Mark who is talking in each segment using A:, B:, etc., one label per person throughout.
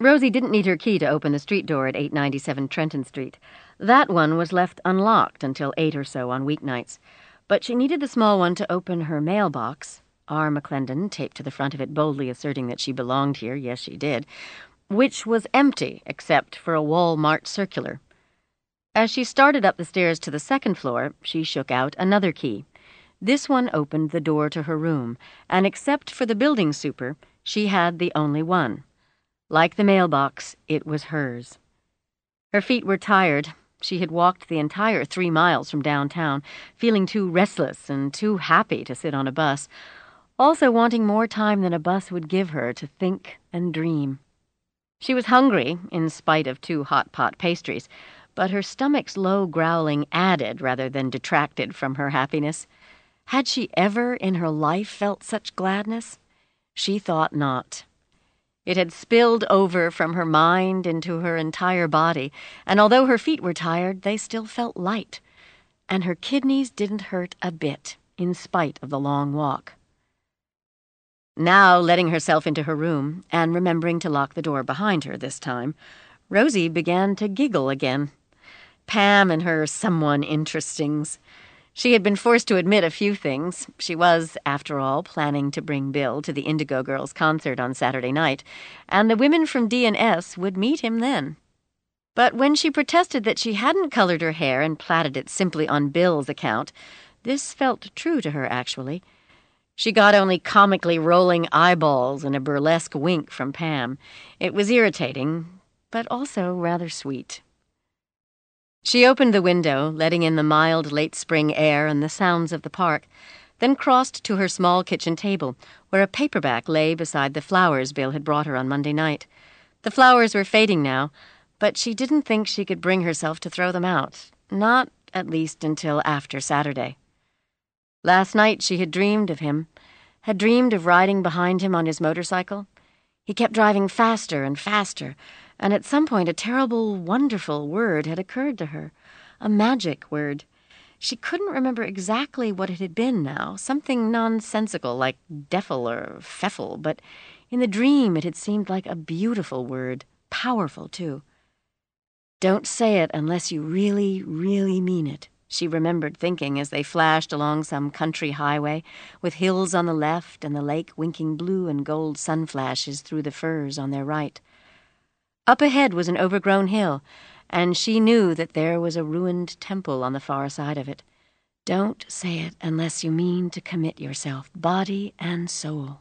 A: Rosie didn't need her key to open the street door at 897 Trenton Street. That one was left unlocked until 8 or so on weeknights. But she needed the small one to open her mailbox. R. McClendon taped to the front of it, boldly asserting that she belonged here, yes she did, which was empty except for a Walmart circular. As she started up the stairs to the second floor, she shook out another key. This one opened the door to her room, and except for the building super, she had the only one. Like the mailbox, it was hers. Her feet were tired. She had walked the entire 3 miles from downtown, feeling too restless and too happy to sit on a bus, also wanting more time than a bus would give her to think and dream. She was hungry, in spite of 2 hot pot pastries, but her stomach's low growling added rather than detracted from her happiness. Had she ever in her life felt such gladness? She thought not. It had spilled over from her mind into her entire body, and although her feet were tired, they still felt light, and her kidneys didn't hurt a bit, in spite of the long walk. Now, letting herself into her room, and remembering to lock the door behind her this time, Rosie began to giggle again. Pam and her someone interestings. She had been forced to admit a few things. She was, after all, planning to bring Bill to the Indigo Girls concert on Saturday night, and the women from D&S would meet him then. But when she protested that she hadn't colored her hair and plaited it simply on Bill's account, this felt true to her, actually. She got only comically rolling eyeballs and a burlesque wink from Pam. It was irritating, but also rather sweet. She opened the window, letting in the mild late spring air and the sounds of the park, then crossed to her small kitchen table, where a paperback lay beside the flowers Bill had brought her on Monday night. The flowers were fading now, but she didn't think she could bring herself to throw them out, not at least until after Saturday. Last night she had dreamed of him, had dreamed of riding behind him on his motorcycle. He kept driving faster and faster, and at some point a terrible, wonderful word had occurred to her, a magic word. She couldn't remember exactly what it had been now, something nonsensical like defil or feffel, but in the dream it had seemed like a beautiful word, powerful too. Don't say it unless you really, really mean it, she remembered thinking as they flashed along some country highway, with hills on the left and the lake winking blue and gold sun flashes through the firs on their right. Up ahead was an overgrown hill, and she knew that there was a ruined temple on the far side of it. Don't say it unless you mean to commit yourself, body and soul.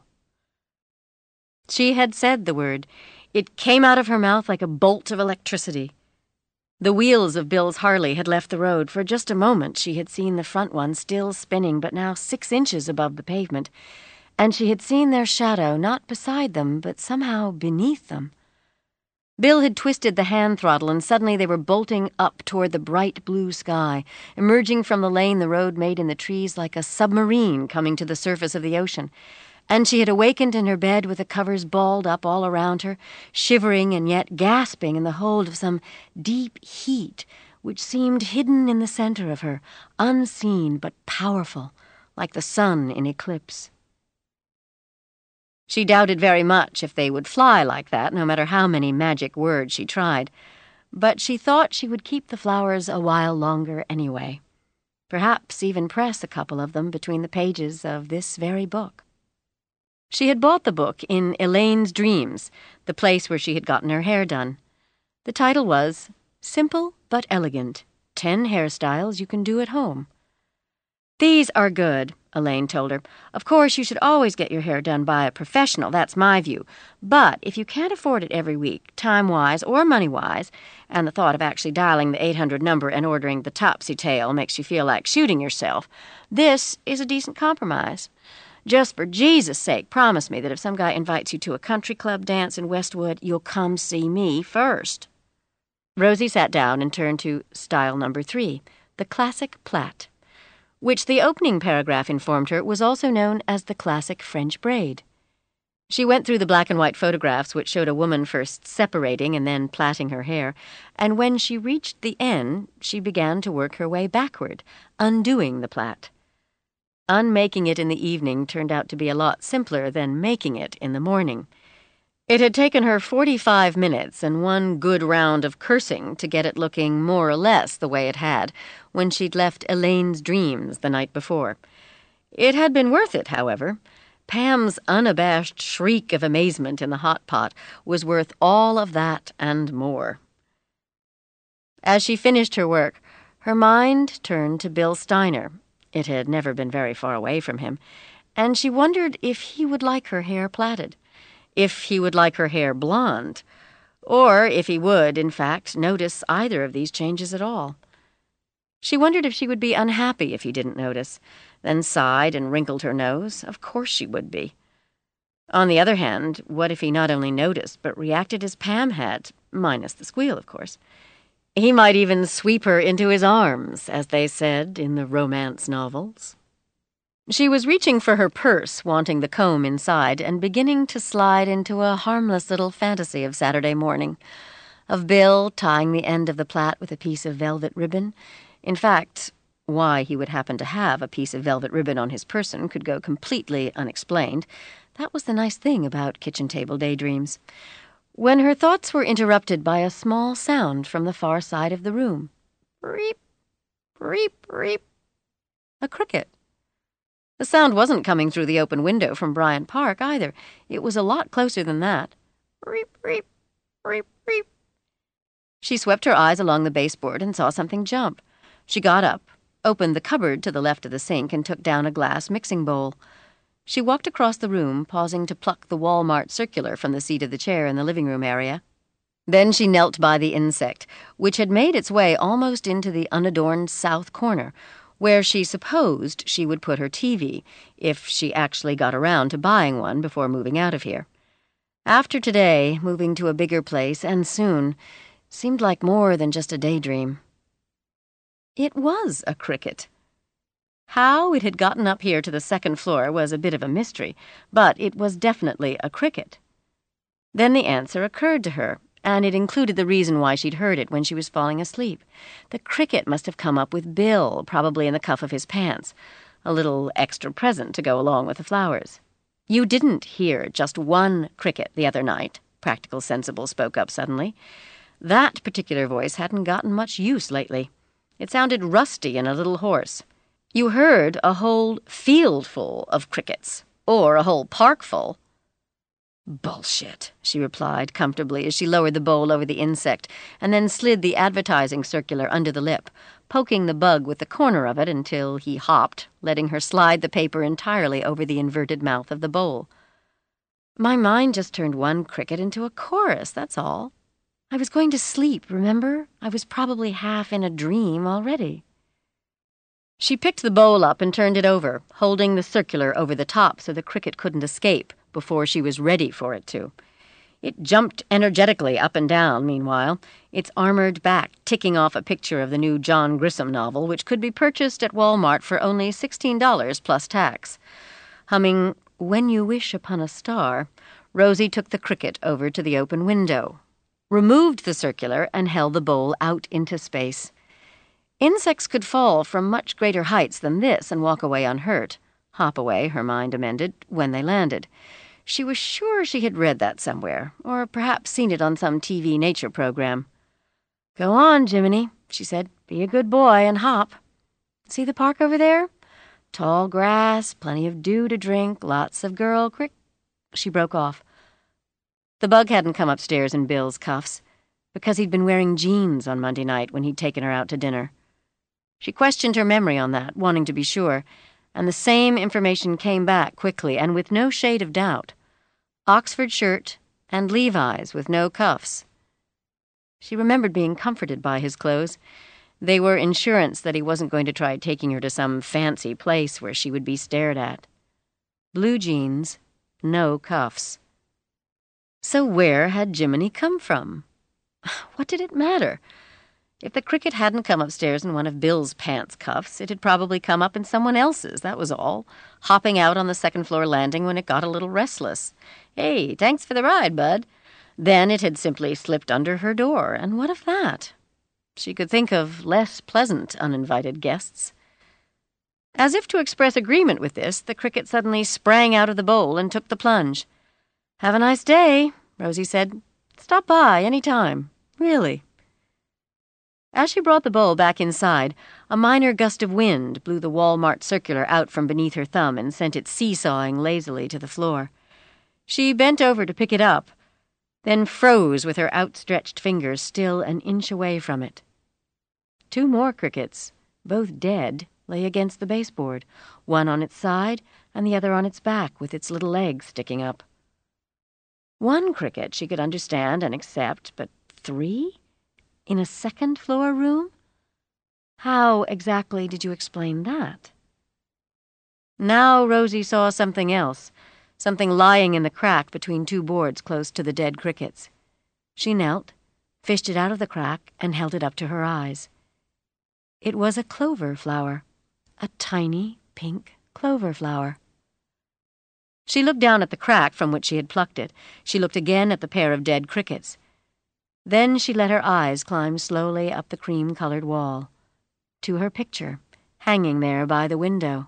A: She had said the word. It came out of her mouth like a bolt of electricity. The wheels of Bill's Harley had left the road. For just a moment she had seen the front one still spinning, but now 6 inches above the pavement, and she had seen their shadow not beside them, but somehow beneath them. Bill had twisted the hand throttle, and suddenly they were bolting up toward the bright blue sky, emerging from the lane the road made in the trees like a submarine coming to the surface of the ocean. And she had awakened in her bed with the covers balled up all around her, shivering and yet gasping in the hold of some deep heat which seemed hidden in the center of her, unseen but powerful, like the sun in eclipse. She doubted very much if they would fly like that, no matter how many magic words she tried. But she thought she would keep the flowers a while longer anyway. Perhaps even press a couple of them between the pages of this very book. She had bought the book in Elaine's Dreams, the place where she had gotten her hair done. The title was Simple but Elegant, 10 Hairstyles You Can Do at Home. These are good, Elaine told her. Of course, you should always get your hair done by a professional, that's my view. But if you can't afford it every week, time-wise or money-wise, and the thought of actually dialing the 800 number and ordering the topsy-tail makes you feel like shooting yourself, this is a decent compromise. Just for Jesus' sake, promise me that if some guy invites you to a country club dance in Westwood, you'll come see me first. Rosie sat down and turned to style number 3, the classic plait, which the opening paragraph informed her was also known as the classic French braid. She went through the black and white photographs which showed a woman first separating and then plaiting her hair, and when she reached the end, she began to work her way backward, undoing the plait. Unmaking it in the evening turned out to be a lot simpler than making it in the morning. It had taken her 45 minutes and one good round of cursing to get it looking more or less the way it had when she'd left Elaine's dreams the night before. It had been worth it, however. Pam's unabashed shriek of amazement in the hot pot was worth all of that and more. As she finished her work, her mind turned to Bill Steiner. It had never been very far away from him, and she wondered if he would like her hair plaited, if he would like her hair blonde, or if he would, in fact, notice either of these changes at all. She wondered if she would be unhappy if he didn't notice, then sighed and wrinkled her nose. Of course she would be. On the other hand, what if he not only noticed, but reacted as Pam had, minus the squeal, of course? He might even sweep her into his arms, as they said in the romance novels. She was reaching for her purse, wanting the comb inside, and beginning to slide into a harmless little fantasy of Saturday morning, of Bill tying the end of the plait with a piece of velvet ribbon. In fact, why he would happen to have a piece of velvet ribbon on his person could go completely unexplained. That was the nice thing about kitchen table daydreams. When her thoughts were interrupted by a small sound from the far side of the room. Reep, reep, reep. A cricket. The sound wasn't coming through the open window from Bryant Park, either. It was a lot closer than that. Reep, reep, reep, reep. She swept her eyes along the baseboard and saw something jump. She got up, opened the cupboard to the left of the sink, and took down a glass mixing bowl. She walked across the room, pausing to pluck the Walmart circular from the seat of the chair in the living room area. Then she knelt by the insect, which had made its way almost into the unadorned south corner, where she supposed she would put her TV, if she actually got around to buying one before moving out of here. After today, moving to a bigger place, and soon, seemed like more than just a daydream. It was a cricket. How it had gotten up here to the second floor was a bit of a mystery, but it was definitely a cricket. Then the answer occurred to her, and it included the reason why she'd heard it when she was falling asleep. The cricket must have come up with Bill, probably in the cuff of his pants, a little extra present to go along with the flowers. "You didn't hear just one cricket the other night," Practical Sensible spoke up suddenly. That particular voice hadn't gotten much use lately. It sounded rusty and a little hoarse. "You heard a whole fieldful of crickets, or a whole parkful." "Bullshit," she replied comfortably as she lowered the bowl over the insect and then slid the advertising circular under the lip, poking the bug with the corner of it until he hopped, letting her slide the paper entirely over the inverted mouth of the bowl. "My mind just turned one cricket into a chorus, that's all. I was going to sleep, remember? I was probably half in a dream already." She picked the bowl up and turned it over, holding the circular over the top so the cricket couldn't escape before she was ready for it to. It jumped energetically up and down, meanwhile, its armored back ticking off a picture of the new John Grisham novel, which could be purchased at Walmart for only $16 plus tax. Humming "When You Wish Upon a Star," Rosie took the cricket over to the open window, removed the circular, and held the bowl out into space. Insects could fall from much greater heights than this and walk away unhurt. Hop away, her mind amended, when they landed. She was sure she had read that somewhere, or perhaps seen it on some TV nature program. "Go on, Jiminy," she said. "Be a good boy and hop. See the park over there? Tall grass, plenty of dew to drink, lots of girl crick—" She broke off. The bug hadn't come upstairs in Bill's cuffs, because he'd been wearing jeans on Monday night when he'd taken her out to dinner. She questioned her memory on that, wanting to be sure, and the same information came back quickly and with no shade of doubt. Oxford shirt and Levi's with no cuffs. She remembered being comforted by his clothes. They were insurance that he wasn't going to try taking her to some fancy place where she would be stared at. Blue jeans, no cuffs. So where had Jiminy come from? What did it matter? If the cricket hadn't come upstairs in one of Bill's pants cuffs, it had probably come up in someone else's, that was all, hopping out on the second-floor landing when it got a little restless. "Hey, thanks for the ride, bud." Then it had simply slipped under her door, and what of that? She could think of less pleasant uninvited guests. As if to express agreement with this, the cricket suddenly sprang out of the bowl and took the plunge. "Have a nice day," Rosie said. "Stop by any time. Really." As she brought the bowl back inside, a minor gust of wind blew the Walmart circular out from beneath her thumb and sent it seesawing lazily to the floor. She bent over to pick it up, then froze with her outstretched fingers still an inch away from it. 2 more crickets, both dead, lay against the baseboard, one on its side and the other on its back with its little legs sticking up. 1 cricket she could understand and accept, but 3? In a second-floor room? How exactly did you explain that? Now Rosie saw something else, something lying in the crack between 2 boards close to the dead crickets. She knelt, fished it out of the crack, and held it up to her eyes. It was a clover flower, a tiny pink clover flower. She looked down at the crack from which she had plucked it. She looked again at the pair of dead crickets. Then she let her eyes climb slowly up the cream-colored wall, to her picture, hanging there by the window.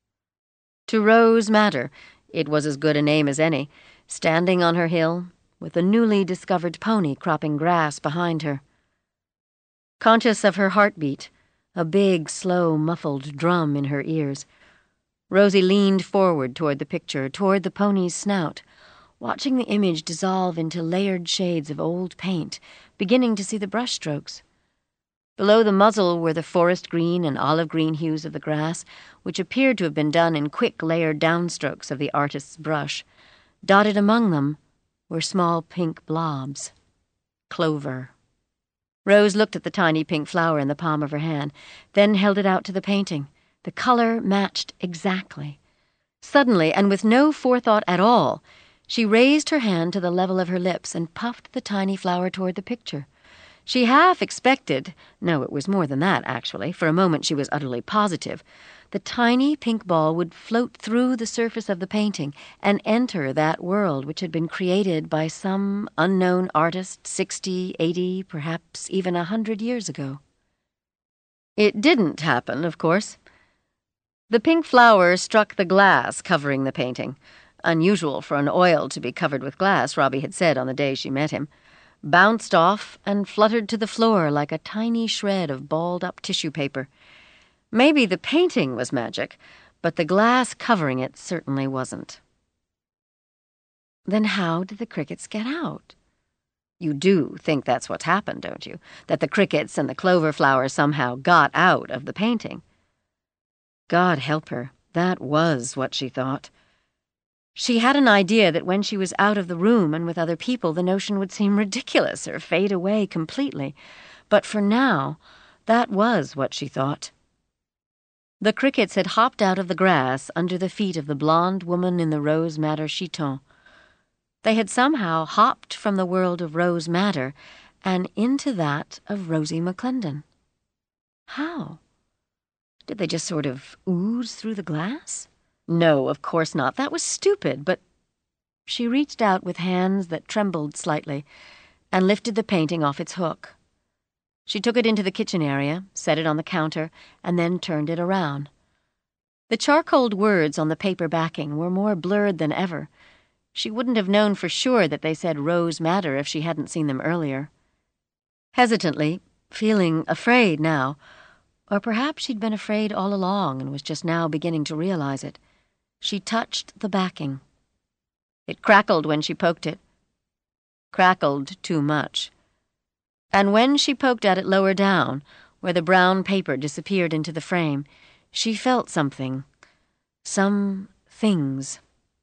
A: To Rose Madder, it was as good a name as any, standing on her hill, with a newly discovered pony cropping grass behind her. Conscious of her heartbeat, a big, slow, muffled drum in her ears, Rosie leaned forward toward the picture, toward the pony's snout, watching the image dissolve into layered shades of old paint, beginning to see the brushstrokes. Below the muzzle were the forest green and olive green hues of the grass, which appeared to have been done in quick layered downstrokes of the artist's brush. Dotted among them were small pink blobs. Clover. Rose looked at the tiny pink flower in the palm of her hand, then held it out to the painting. The color matched exactly. Suddenly, and with no forethought at all, she raised her hand to the level of her lips and puffed the tiny flower toward the picture. She half expected, no, it was more than that, actually, for a moment she was utterly positive, the tiny pink ball would float through the surface of the painting and enter that world which had been created by some unknown artist 60, 80, perhaps even 100 years ago. It didn't happen, of course. The pink flower struck the glass covering the painting. Unusual for an oil to be covered with glass, Robbie had said on the day she met him, bounced off and fluttered to the floor like a tiny shred of balled-up tissue paper. Maybe the painting was magic, but the glass covering it certainly wasn't. Then how did the crickets get out? You do think that's what's happened, don't you? That the crickets and the clover flower somehow got out of the painting. God help her, that was what she thought. She had an idea that when she was out of the room and with other people, the notion would seem ridiculous or fade away completely. But for now, that was what she thought. The crickets had hopped out of the grass under the feet of the blonde woman in the Rose Madder chiton. They had somehow hopped from the world of Rose Madder and into that of Rosie McClendon. How? Did they just sort of ooze through the glass? No, of course not. That was stupid, but she reached out with hands that trembled slightly and lifted the painting off its hook. She took it into the kitchen area, set it on the counter, and then turned it around. The charcoaled words on the paper backing were more blurred than ever. She wouldn't have known for sure that they said Rose Madder if she hadn't seen them earlier. Hesitantly, feeling afraid now, or perhaps she'd been afraid all along and was just now beginning to realize it, she touched the backing. It crackled when she poked it. Crackled too much. And when she poked at it lower down, where the brown paper disappeared into the frame, she felt something. Some things.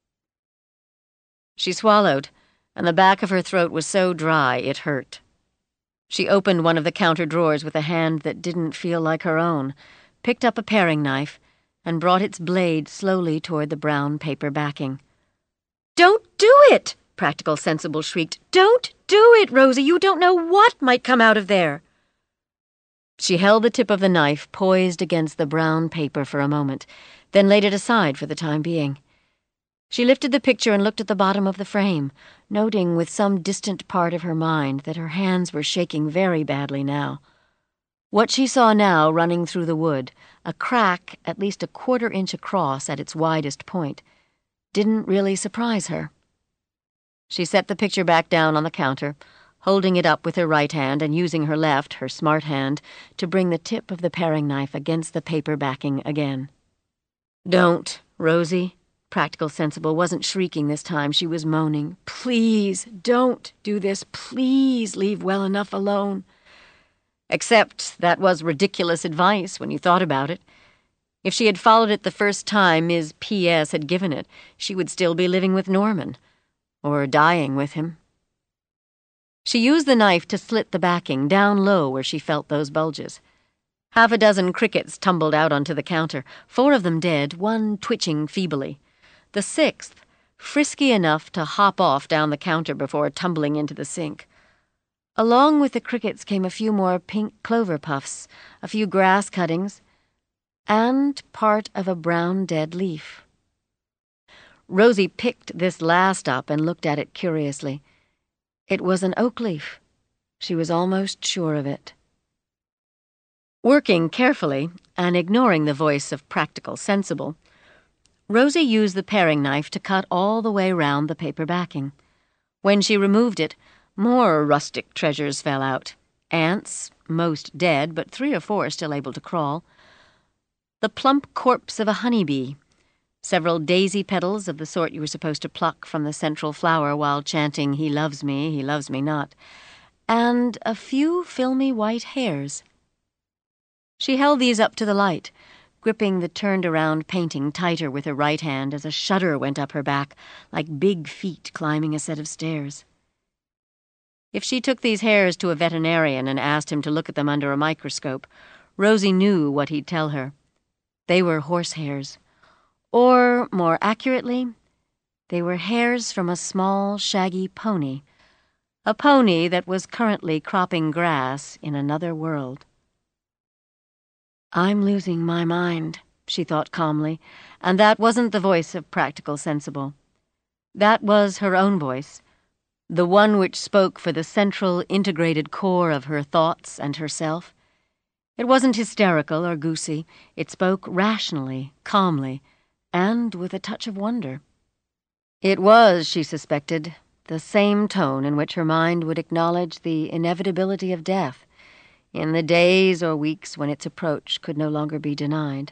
A: She swallowed, and the back of her throat was so dry it hurt. She opened one of the counter drawers with a hand that didn't feel like her own, picked up a paring knife, and brought its blade slowly toward the brown paper backing. "Don't do it!" Practical Sensible shrieked. "Don't do it, Rosie! You don't know what might come out of there!" She held the tip of the knife poised against the brown paper for a moment, then laid it aside for the time being. She lifted the picture and looked at the bottom of the frame, noting with some distant part of her mind that her hands were shaking very badly now. What she saw now running through the wood, a crack at least a 1/4 inch across at its widest point, didn't really surprise her. She set the picture back down on the counter, holding it up with her right hand and using her left, her smart hand, to bring the tip of the paring knife against the paper backing again. "Don't, Rosie." Practical Sensible wasn't shrieking this time, she was moaning. "Please, don't do this. Please leave well enough alone." Except that was ridiculous advice when you thought about it. If she had followed it the first time Ms. P.S. had given it, she would still be living with Norman, or dying with him. She used the knife to slit the backing down low where she felt those bulges. Half a dozen crickets tumbled out onto the counter, 4 of them dead, 1 twitching feebly. The 6th, frisky enough to hop off down the counter before tumbling into the sink. Along with the crickets came a few more pink clover puffs, a few grass cuttings, and part of a brown dead leaf. Rosie picked this last up and looked at it curiously. It was an oak leaf. She was almost sure of it. Working carefully, and ignoring the voice of Practical Sensible, Rosie used the paring knife to cut all the way round the paper backing. When she removed it, more rustic treasures fell out. Ants, most dead, but 3 or 4 still able to crawl. The plump corpse of a honeybee. Several daisy petals of the sort you were supposed to pluck from the central flower while chanting, he loves me not. And a few filmy white hairs. She held these up to the light, gripping the turned-around painting tighter with her right hand as a shudder went up her back, like big feet climbing a set of stairs. If she took these hairs to a veterinarian and asked him to look at them under a microscope, Rosie knew what he'd tell her. They were horsehairs. Or, more accurately, they were hairs from a small, shaggy pony. A pony that was currently cropping grass in another world. "I'm losing my mind," she thought calmly, and that wasn't the voice of Practical Sensible. That was her own voice, the one which spoke for the central, integrated core of her thoughts and herself. It wasn't hysterical or goosey. It spoke rationally, calmly, and with a touch of wonder. It was, she suspected, the same tone in which her mind would acknowledge the inevitability of death, in the days or weeks when its approach could no longer be denied.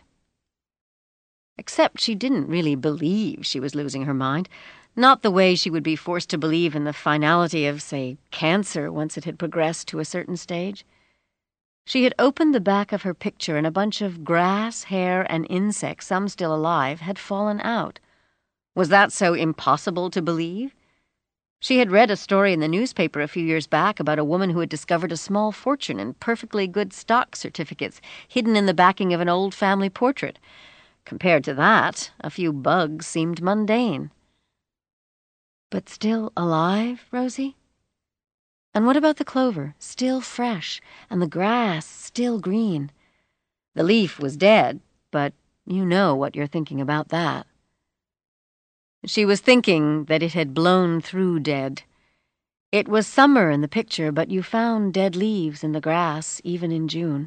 A: Except she didn't really believe she was losing her mind, not the way she would be forced to believe in the finality of, say, cancer once it had progressed to a certain stage. She had opened the back of her picture and a bunch of grass, hair, and insects, some still alive, had fallen out. Was that so impossible to believe? She had read a story in the newspaper a few years back about a woman who had discovered a small fortune in perfectly good stock certificates hidden in the backing of an old family portrait. Compared to that, a few bugs seemed mundane. But still alive, Rosie? And what about the clover, still fresh, and the grass still green? The leaf was dead, but you know what you're thinking about that. She was thinking that it had blown through dead. It was summer in the picture, but you found dead leaves in the grass even in June.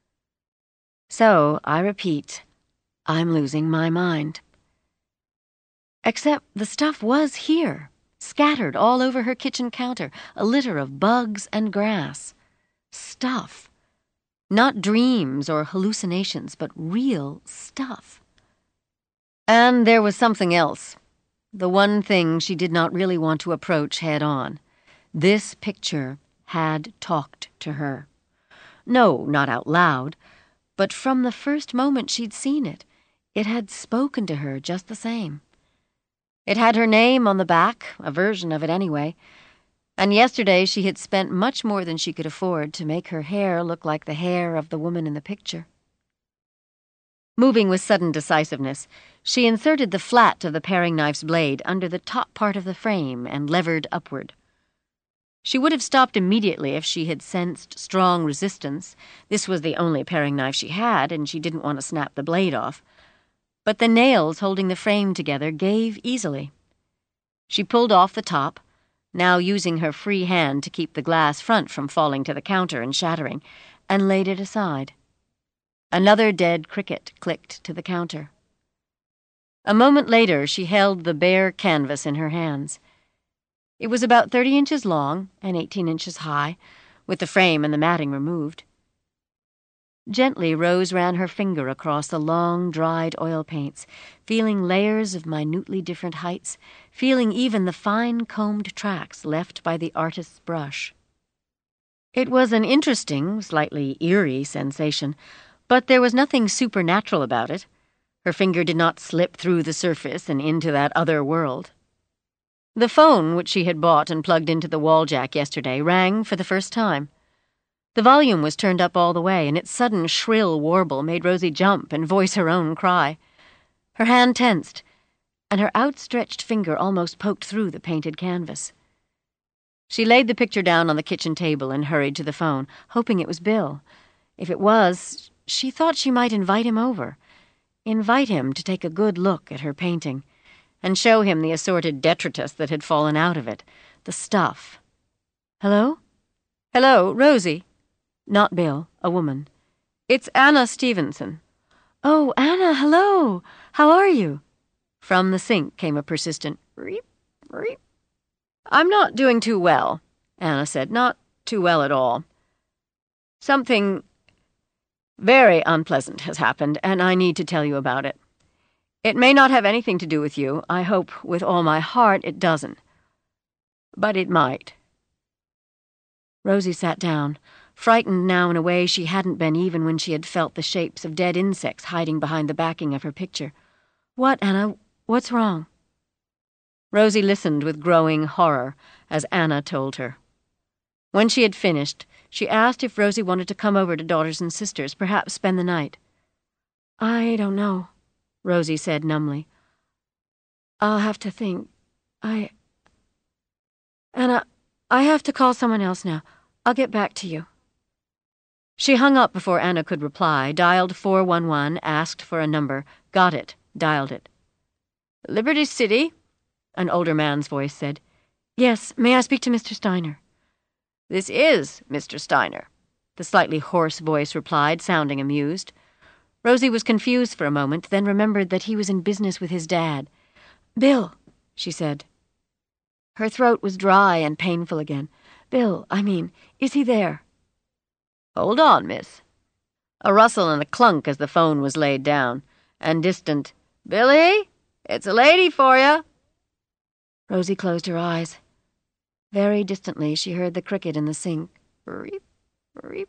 A: So, I repeat, I'm losing my mind. Except the stuff was here, scattered all over her kitchen counter, a litter of bugs and grass. Stuff. Not dreams or hallucinations, but real stuff. And there was something else. The one thing she did not really want to approach head-on. This picture had talked to her. No, not out loud, but from the first moment she'd seen it, it had spoken to her just the same. It had her name on the back, a version of it anyway, and yesterday she had spent much more than she could afford to make her hair look like the hair of the woman in the picture. Moving with sudden decisiveness, she inserted the flat of the paring knife's blade under the top part of the frame and levered upward. She would have stopped immediately if she had sensed strong resistance. This was the only paring knife she had, and she didn't want to snap the blade off. But the nails holding the frame together gave easily. She pulled off the top, now using her free hand to keep the glass front from falling to the counter and shattering, and laid it aside. Another dead cricket clicked to the counter. A moment later, she held the bare canvas in her hands. It was about 30 inches long and 18 inches high, with the frame and the matting removed. Gently, Rose ran her finger across the long, dried oil paints, feeling layers of minutely different heights, feeling even the fine-combed tracks left by the artist's brush. It was an interesting, slightly eerie sensation, but there was nothing supernatural about it. Her finger did not slip through the surface and into that other world. The phone, which she had bought and plugged into the wall jack yesterday, rang for the first time. The volume was turned up all the way, and its sudden shrill warble made Rosie jump and voice her own cry. Her hand tensed, and her outstretched finger almost poked through the painted canvas. She laid the picture down on the kitchen table and hurried to the phone, hoping it was Bill. If it was, she thought she might invite him over. Invite him to take a good look at her painting, and show him the assorted detritus that had fallen out of it, the stuff. Hello? Hello, Rosie. Not Bill, a woman. It's Anna Stevenson. Oh, Anna, hello. How are you? From the sink came a persistent reep, reep. I'm not doing too well, Anna said. Not too well at all. Something very unpleasant has happened, and I need to tell you about it. It may not have anything to do with you. I hope with all my heart it doesn't. But it might. Rosie sat down, frightened now in a way she hadn't been even when she had felt the shapes of dead insects hiding behind the backing of her picture. What, Anna? What's wrong? Rosie listened with growing horror as Anna told her. When she had finished, she asked if Rosie wanted to come over to Daughters and Sisters, perhaps spend the night. I don't know, Rosie said numbly. I'll have to think. Anna, I have to call someone else now. I'll get back to you. She hung up before Anna could reply, dialed 411, asked for a number, got it, dialed it. Liberty City, an older man's voice said. Yes, may I speak to Mr. Steiner? This is Mr. Steiner, the slightly hoarse voice replied, sounding amused. Rosie was confused for a moment, then remembered that he was in business with his dad. Bill, she said. Her throat was dry and painful again. Bill, is he there? Hold on, miss. A rustle and a clunk as the phone was laid down, and distant, Billy, it's a lady for you. Rosie closed her eyes. Very distantly she heard the cricket in the sink. Reep, reep.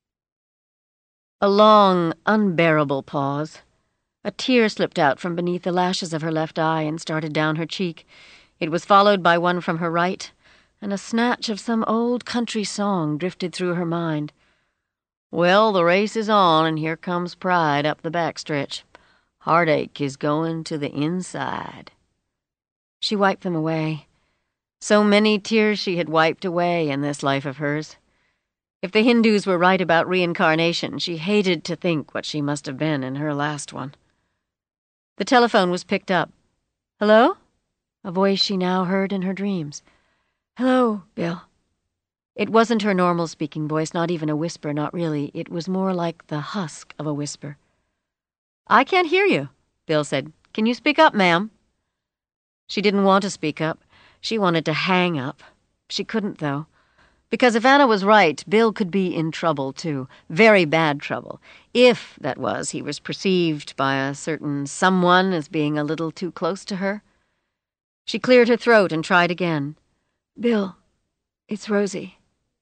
A: A long, unbearable pause. A tear slipped out from beneath the lashes of her left eye and started down her cheek. It was followed by one from her right, and a snatch of some old country song drifted through her mind. Well, the race is on, and here comes pride up the backstretch. Heartache is going to the inside. She wiped them away. So many tears she had wiped away in this life of hers. If the Hindus were right about reincarnation, she hated to think what she must have been in her last one. The telephone was picked up. Hello? A voice she now heard in her dreams. Hello, Bill. It wasn't her normal speaking voice, not even a whisper, not really. It was more like the husk of a whisper. I can't hear you, Bill said. Can you speak up, ma'am? She didn't want to speak up. She wanted to hang up. She couldn't, though. Because if Anna was right, Bill could be in trouble, too. Very bad trouble. If, that was, he was perceived by a certain someone as being a little too close to her. She cleared her throat and tried again. Bill, it's Rosie.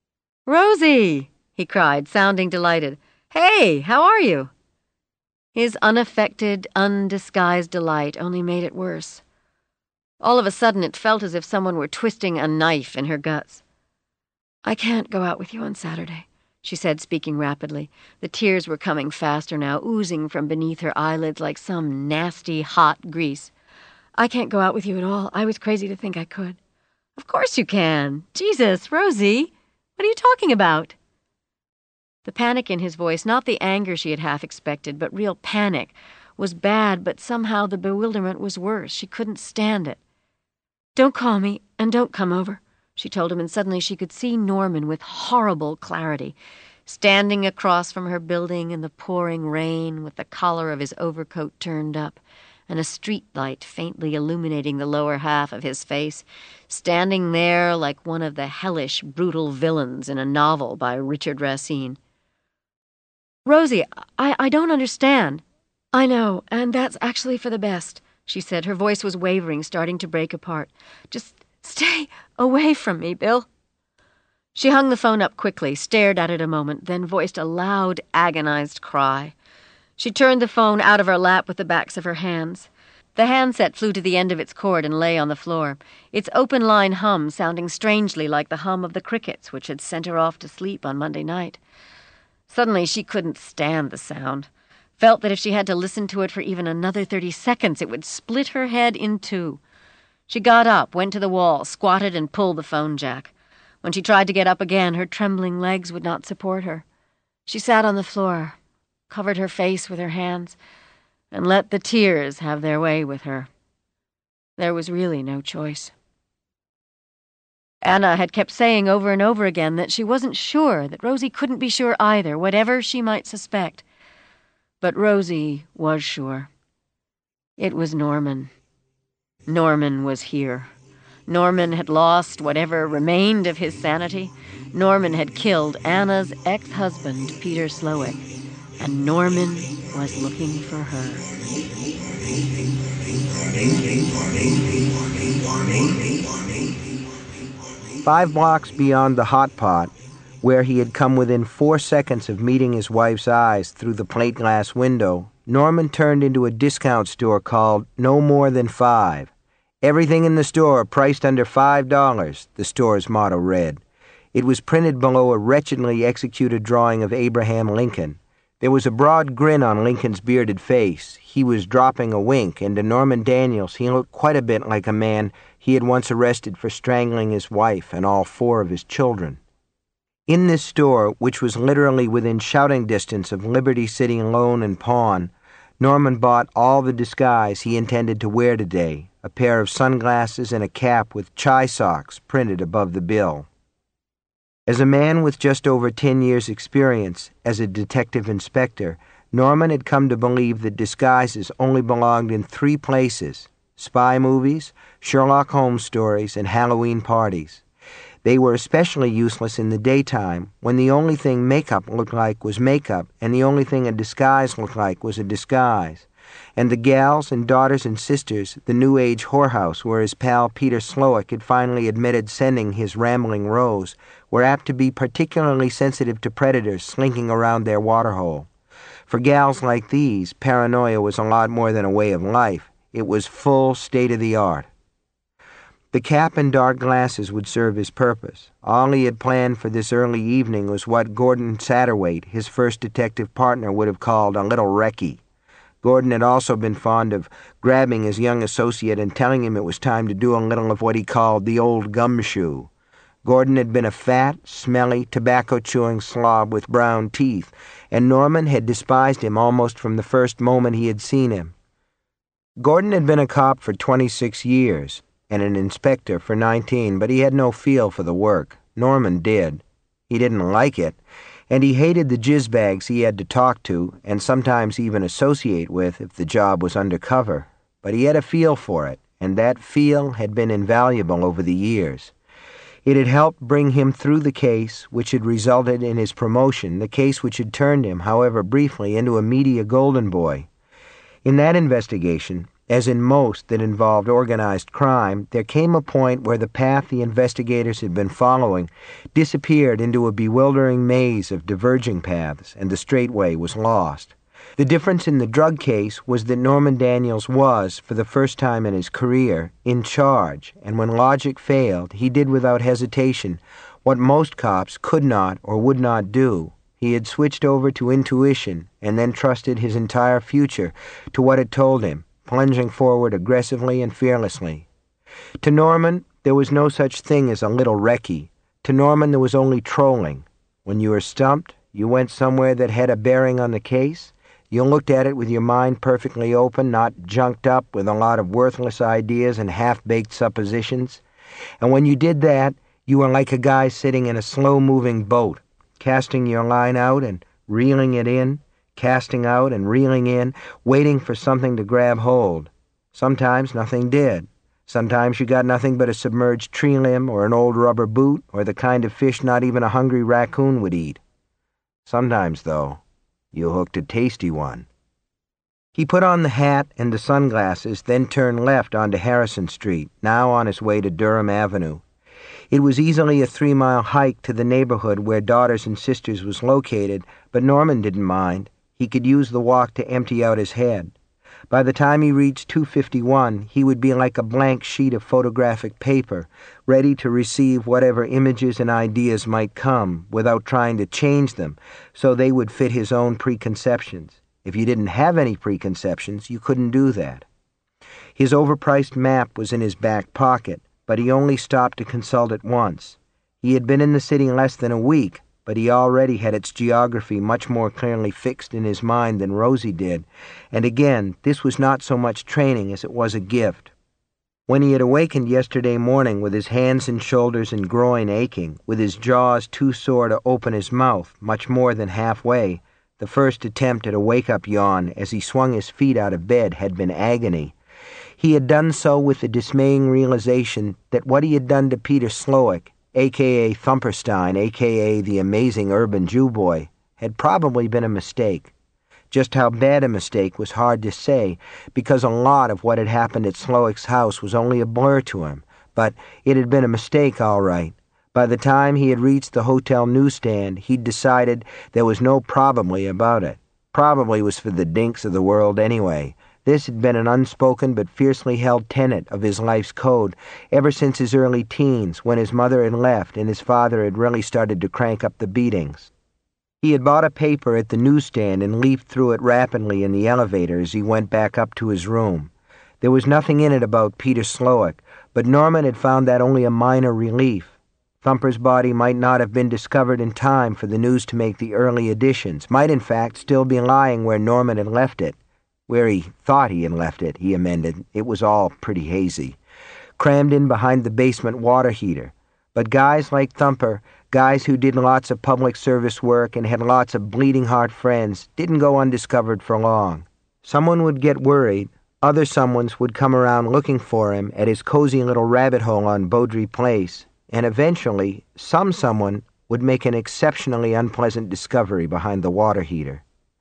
A: Rosie, he cried, sounding delighted. Hey, how are you? His unaffected, undisguised delight only made it worse. All of a sudden it felt as if someone were twisting a knife in her guts. I can't go out with you on Saturday, she said, speaking rapidly. The tears were coming faster now, oozing from beneath her eyelids like some nasty, hot grease. I can't go out with you at all. I was crazy to think I could. Of course you can. Jesus, Rosie, what are you talking about? The panic in his voice, not the anger she had half expected, but real panic, was bad, but somehow the bewilderment was worse. She couldn't stand it. Don't call me, and don't come over, she told him, and suddenly she could see Norman with horrible clarity, standing across from her building in the pouring rain with the collar of his overcoat turned up, and a street light faintly illuminating the lower half of his face, standing there like one of the hellish, brutal villains in a novel by Richard Racine. "Rosie, I don't understand." "I know, and that's actually for the best," she said. Her voice was wavering, starting to break apart. "Just stay away from me, Bill." She hung the phone up quickly, stared at it a moment, then voiced a loud, agonized cry. She turned the phone out of her lap with the backs of her hands. The handset flew to the end of its cord and lay on the floor, its open-line hum sounding strangely like the hum of the crickets which had sent her off to sleep on Monday night. Suddenly she couldn't stand the sound, felt that if she had to listen to it for even another 30 seconds, it would split her head in two. She got up, went to the wall, squatted and pulled the phone jack. When she tried to get up again, her trembling legs would not support her. She sat on the floor, covered her face with her hands, and let the tears have their way with her. There was really no choice. Anna had kept saying over and over again that she wasn't sure, that Rosie couldn't be sure either, whatever she might suspect. But Rosie was sure. It was Norman. Norman was here. Norman had lost whatever remained of his sanity. Norman had killed Anna's ex-husband, Peter Slowick, and Norman was looking for her.
B: 5 blocks beyond the hot pot, where he had come within 4 seconds of meeting his wife's eyes through the plate glass window, Norman turned into a discount store called No More Than 5. "Everything in the store priced under $5, the store's motto read. It was printed below a wretchedly executed drawing of Abraham Lincoln. There was a broad grin on Lincoln's bearded face. He was dropping a wink, and to Norman Daniels he looked quite a bit like a man he had once arrested for strangling his wife and all 4 of his children. In this store, which was literally within shouting distance of Liberty City Loan and Pawn, Norman bought all the disguise he intended to wear today, a pair of sunglasses and a cap with chai socks printed above the bill. As a man with just over 10 years' experience as a detective inspector, Norman had come to believe that disguises only belonged in 3 places: spy movies, Sherlock Holmes stories, and Halloween parties. They were especially useless in the daytime, when the only thing makeup looked like was makeup, and the only thing a disguise looked like was a disguise. And the gals and daughters and sisters, the New Age whorehouse where his pal Peter Slowick had finally admitted sending his rambling Rose, were apt to be particularly sensitive to predators slinking around their waterhole. For gals like these, paranoia was a lot more than a way of life. It was full state-of-the-art. The cap and dark glasses would serve his purpose. All he had planned for this early evening was what Gordon Satterwhite, his first detective partner, would have called a little recce. Gordon had also been fond of grabbing his young associate and telling him it was time to do a little of what he called the old gumshoe. Gordon had been a fat, smelly, tobacco-chewing slob with brown teeth, and Norman had despised him almost from the first moment he had seen him. Gordon had been a cop for 26 years, and an inspector for 19, but he had no feel for the work. Norman did. He didn't like it, and he hated the jizzbags he had to talk to and sometimes even associate with if the job was undercover. But he had a feel for it, and that feel had been invaluable over the years. It had helped bring him through the case which had resulted in his promotion, the case which had turned him, however briefly, into a media golden boy. In that investigation, as in most that involved organized crime, there came a point where the path the investigators had been following disappeared into a bewildering maze of diverging paths, and the straight way was lost. The difference in the drug case was that Norman Daniels was, for the first time in his career, in charge, and when logic failed, he did without hesitation what most cops could not or would not do. He had switched over to intuition and then trusted his entire future to what it told him, plunging forward aggressively and fearlessly. To Norman, there was no such thing as a little recce. To Norman, there was only trolling. When you were stumped, you went somewhere that had a bearing on the case. You looked at it with your mind perfectly open, not junked up with a lot of worthless ideas and half-baked suppositions. And when you did that, you were like a guy sitting in a slow-moving boat, casting your line out and reeling it in, casting out and reeling in, waiting for something to grab hold. Sometimes nothing did. Sometimes you got nothing but a submerged tree limb or an old rubber boot or the kind of fish not even a hungry raccoon would eat. Sometimes, though, you hooked a tasty one. He put on the hat and the sunglasses, then turned left onto Harrison Street, now on his way to Durham Avenue. It was easily a 3-mile hike to the neighborhood where Daughters and Sisters was located, but Norman didn't mind. He could use the walk to empty out his head. By the time he reached 251, he would be like a blank sheet of photographic paper, ready to receive whatever images and ideas might come, without trying to change them, so they would fit his own preconceptions. If you didn't have any preconceptions, you couldn't do that. His overpriced map was in his back pocket, but he only stopped to consult it once. He had been in the city less than a week, but he already had its geography much more clearly fixed in his mind than Rosie did, and again, this was not so much training as it was a gift. When he had awakened yesterday morning with his hands and shoulders and groin aching, with his jaws too sore to open his mouth much more than halfway, the first attempt at a wake-up yawn as he swung his feet out of bed had been agony. He had done so with the dismaying realization that what he had done to Peter Slowick, a.k.a. Thumperstein, a.k.a. the amazing urban Jew boy, had probably been a mistake. Just how bad a mistake was hard to say, because a lot of what had happened at Slowick's house was only a blur to him, but it had been a mistake all right. By the time he had reached the hotel newsstand, he'd decided there was no probably about it. Probably was for the dinks of the world anyway. This had been an unspoken but fiercely held tenet of his life's code ever since his early teens, when his mother had left and his father had really started to crank up the beatings. He had bought a paper at the newsstand and leafed through it rapidly in the elevator as he went back up to his room. There was nothing in it about Peter Slowick, but Norman had found that only a minor relief. Thumper's body might not have been discovered in time for the news to make the early editions, might in fact still be lying where Norman had left it. Where he thought he had left it, he amended. It was all pretty hazy. Crammed in behind the basement water heater. But guys like Thumper, guys who did lots of public service work and had lots of bleeding heart friends, didn't go undiscovered for long. Someone would get worried. Other someones would come around looking for him at his cozy little rabbit hole on Beaudry Place. And eventually, someone would make an exceptionally unpleasant discovery behind the water heater.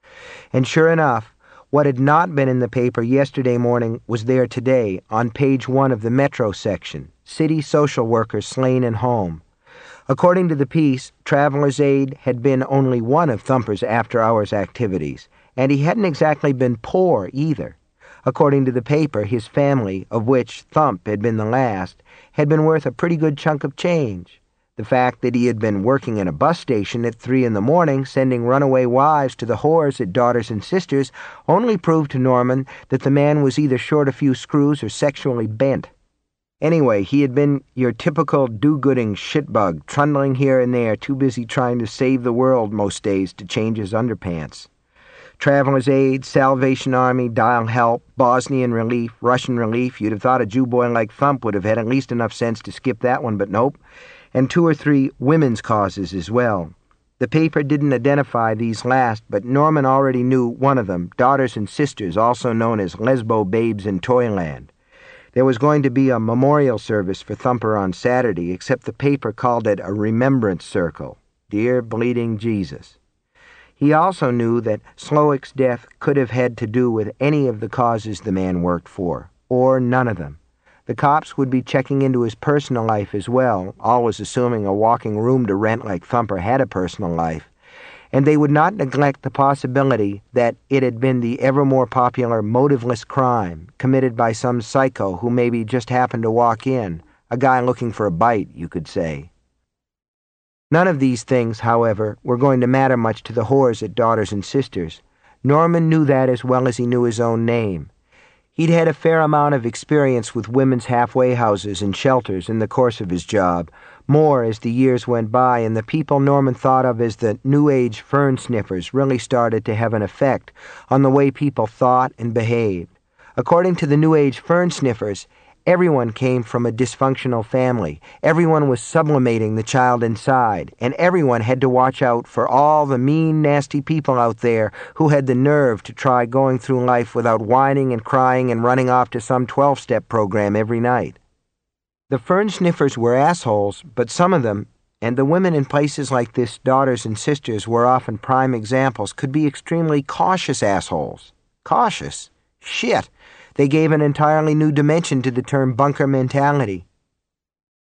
B: And sure enough, what had not been in the paper yesterday morning was there today, on page 1 of the Metro section, City Social Workers Slain in Home. According to the piece, Traveler's Aid had been only one of Thumper's after-hours activities, and he hadn't exactly been poor either. According to the paper, his family, of which Thump had been the last, had been worth a pretty good chunk of change. The fact that he had been working in a bus station at 3 a.m, sending runaway wives to the whores at Daughters and Sisters, only proved to Norman that the man was either short a few screws or sexually bent. Anyway, he had been your typical do-gooding shitbug, trundling here and there, too busy trying to save the world most days to change his underpants. Traveler's Aid, Salvation Army, Dial Help, Bosnian Relief, Russian Relief. You'd have thought a Jew boy like Thump would have had at least enough sense to skip that one, but nope. And 2 or 3 women's causes as well. The paper didn't identify these last, but Norman already knew one of them, Daughters and Sisters, also known as Lesbo Babes in Toyland. There was going to be a memorial service for Thumper on Saturday, except the paper called it a remembrance circle. Dear bleeding Jesus. He also knew that Slowick's death could have had to do with any of the causes the man worked for, or none of them. The cops would be checking into his personal life as well, always assuming a walking room to rent like Thumper had a personal life, and they would not neglect the possibility that it had been the ever more popular motiveless crime committed by some psycho who maybe just happened to walk in, a guy looking for a bite, you could say. None of these things, however, were going to matter much to the whores at Daughters and Sisters. Norman knew that as well as he knew his own name. He'd had a fair amount of experience with women's halfway houses and shelters in the course of his job, more as the years went by and the people Norman thought of as the New Age fern sniffers really started to have an effect on the way people thought and behaved. According to the New Age fern sniffers, Everyone came from a dysfunctional family. Everyone was sublimating the child inside, and everyone had to watch out for all the mean, nasty people out there who had the nerve to try going through life without whining and crying and running off to some 12-step program every night. The fern sniffers were assholes, but some of them, and the women in places like this, daughters and sisters, were often prime examples, could be extremely cautious assholes. Cautious? Shit! They gave an entirely new dimension to the term bunker mentality.